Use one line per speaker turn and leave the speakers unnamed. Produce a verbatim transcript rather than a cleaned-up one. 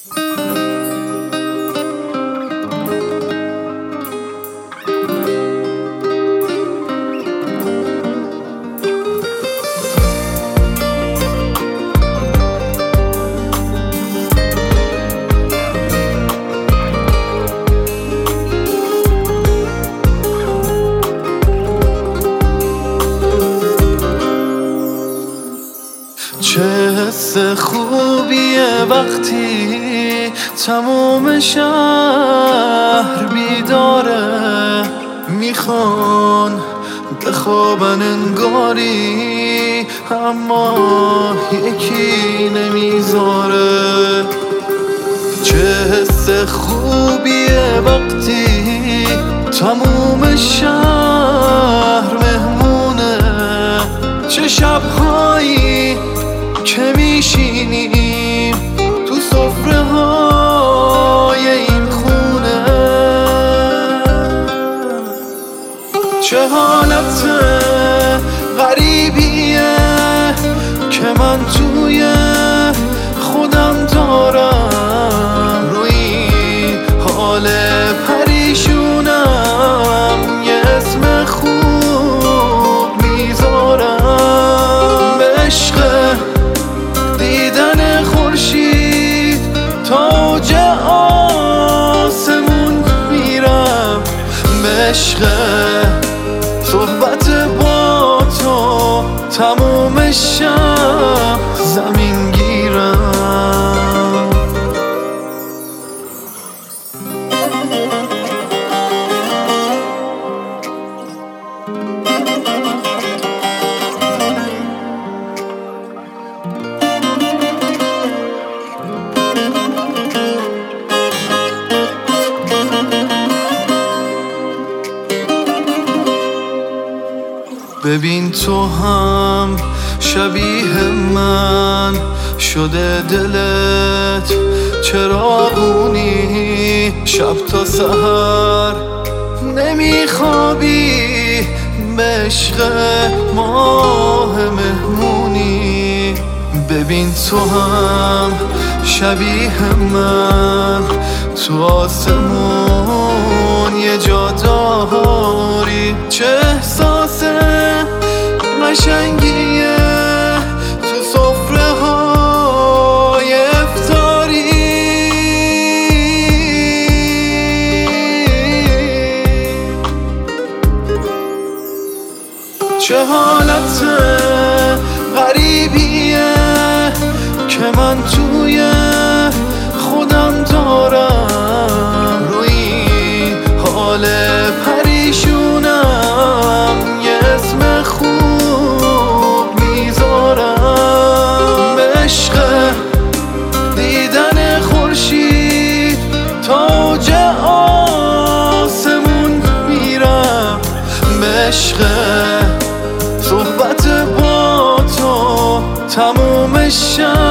چه حس خوبیه وقتی تموم شهر بیداره، میخوان بخوابن انگاری اما یکی نمیذاره. چه حس خوبیه وقتی تموم شهر مهمونه، چه شبهایی که میشینیم تو سفره های این خونه، چه حالت غریبیه که من توی خودم دارم، روی حال پریشونم یه اسم خوب میذارم. به عشق دیدن خورشید تا اوج آسمون میرم، به عشق صحبت با تو تموم شب زمین گیرم. ببین تو هم شبیه من شده دلت، چراغونی شب تا سحر نمیخوابی، به عشق ماه مهمونی. ببین تو هم شبیه من تو آسمون یه جا داری، چه احساس قشنگیه تو سفره های افطاری، چه حالت غریبیه که من توی خودم دارم، روی حال پریشونم یه اسم خوب میذارم. به عشق دیدن خورشید تا اوج آسمون میرم، به عشق صحبت با تو تموم شب